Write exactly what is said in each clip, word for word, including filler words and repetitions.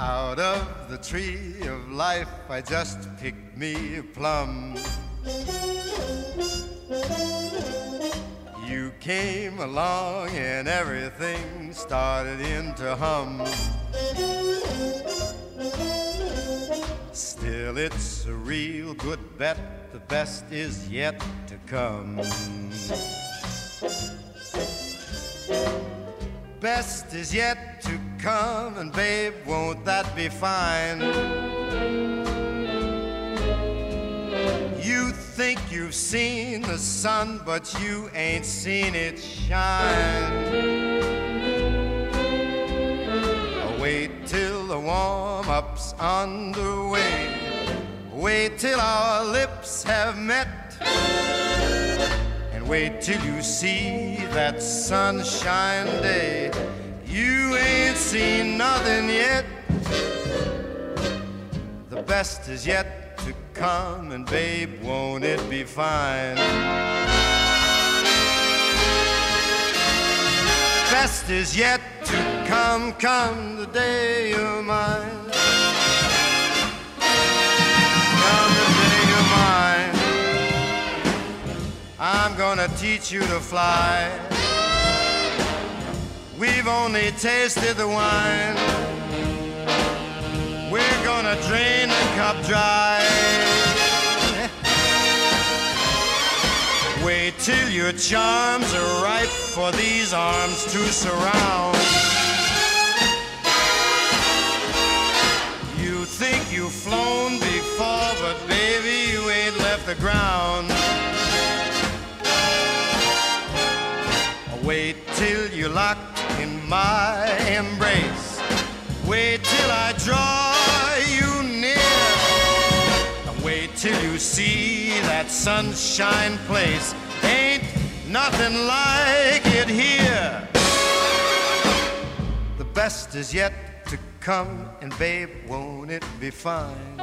Out of the tree of life I just picked me a plum. You came along and everything started in to hum. Still it's a real good bet, the best is yet to come. Best is yet to come, and babe, won't that be fine? You think you've seen the sun, but you ain't seen it shine. Wait till the warm-up's underway. Wait till our lips have met. And wait till you see that sunshine day. You ain't seen nothing yet. The best is yet to come, and babe, won't it be fine? Best is yet to come, come the day you're mine. Come the day you're mine. I'm gonna teach you to fly. We've only tasted the wine. We're gonna drain the cup dry. Wait till your charms are ripe for these arms to surround. You think you've flown before, but baby, you ain't left the ground. Wait till you're locked in my embrace. Wait till I draw you near. Wait till you see that sunshine place. Ain't nothing like it here. The best is yet to come, and babe, won't it be fine?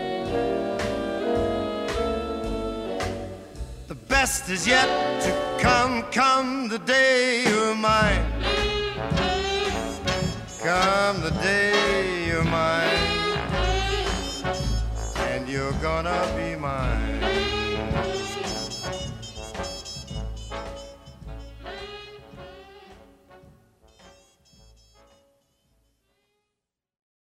The best is yet to come, come the day you're mine. Come the day you're mine, and you're gonna be mine.